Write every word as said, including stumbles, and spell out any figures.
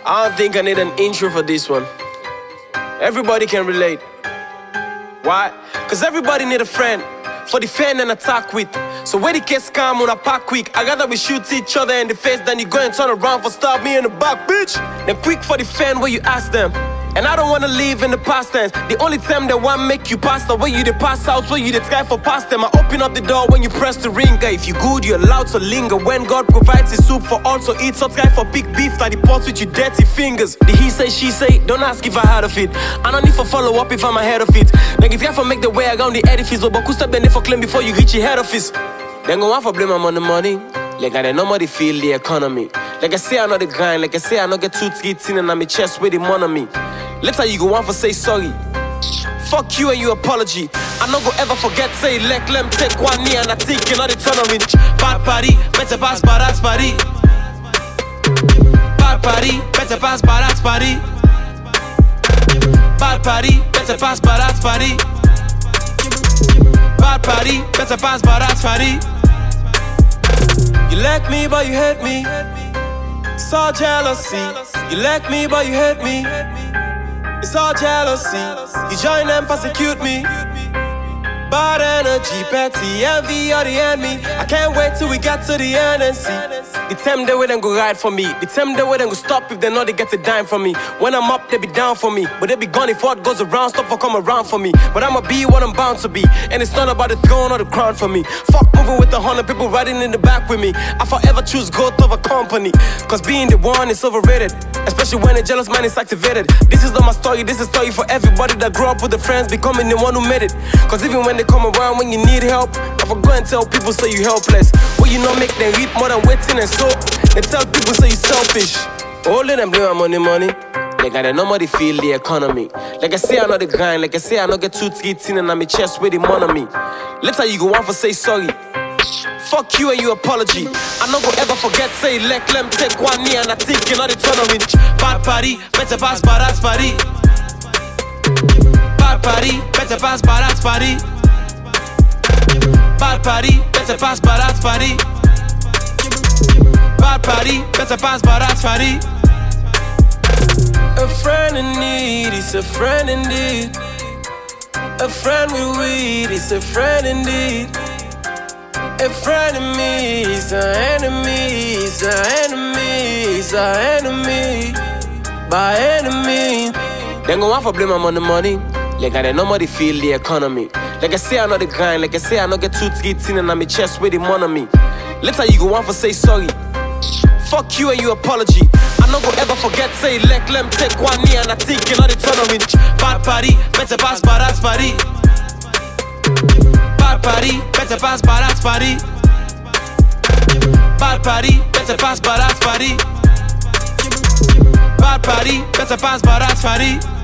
I don't think I need an intro for this one. Everybody can relate. Why? Cause everybody need a friend for defend and attack with. So when it gets calm on a pack quick, I gather we shoot each other in the face, then you go and turn around for stab me in the back, bitch. Then quick for defend where you ask them. And I don't wanna live in the past tense. The only time they want make you pass the way you they pass out, where you the try for past them. I open up the door when you press the ringer. If you good, you're allowed to linger. When God provides his soup for all to eat, so try for big beef that the pot with your dirty fingers. The he say, she say, don't ask if I heard of it. I don't need for follow up if I'm ahead of it. Then if you have to make the way around the edifice, but who step in there for claim before you reach your head office? Then go on for blame I'm on the money. Like I don't nobody feel the economy. Like I say I know the grind. Like I say I know get two teeth in and I'm in chest with the money on me. Later you go on for say sorry. Fuck you and your apology. I no go ever forget say let them take one knee and I think you know the turn on rich. Bad party, better pass bad party. Bad party, better pass bad party. Bad party, better pass bad party. Bad party, better pass bad party. You like me but you hate me. It's all jealousy. You like me but you hate me. It's all jealousy. You join them, persecute me. Bad energy, petty, envy, or the enemy. I can't wait till we get to the end and see. The time they wait and go ride for me. The time they wait and go stop if they know they get a dime from me. When I'm up, they be down for me. But they be gone if what goes around, stop for come around for me. But I'ma be what I'm bound to be. And it's not about the throne or the crown for me. Fuck moving with a hundred people riding in the back with me. I forever choose growth over company. Cause being the one is overrated. Especially when a jealous man is activated. This is not my story, this is a story for everybody that grew up with the friends becoming the one who made it. Cause even when they come around when you need help, I forgo and tell people say you helpless. Well you know make them reap more than waiting and so they tell people say you selfish. All of them blame my money money. Like I don't nobody feel the economy. Like I say I know the grind. Like I say I know get two teeth in and I'm in chest with the money on me. Later you go on for say sorry. Fuck you and your apology. I no go ever forget say let them take one knee and I think you know the turn on rich. Bad party, better pass bad party. Bad party, better pass bad party. Bad party, better pass bad party. Bad party, better pass bad party. A friend in need is a friend indeed. A friend we weed is a friend indeed. A friend of me is an enemy, is an enemy, is an enemy. By enemy. Then go on for blame I'm on the money. Like I don't nobody feel the economy. Like I say I know the grind. Like I say I know get two teeth in and I'm in chest with the money on me. Later you go on for say sorry. Fuck you and your apology. I no go ever forget say let them take one knee and I think you know the turn on rich. Bad party, better pass bad party. Bad party, better pass bad party. Bad party, better pass bad party. Bad party, better pass bad party.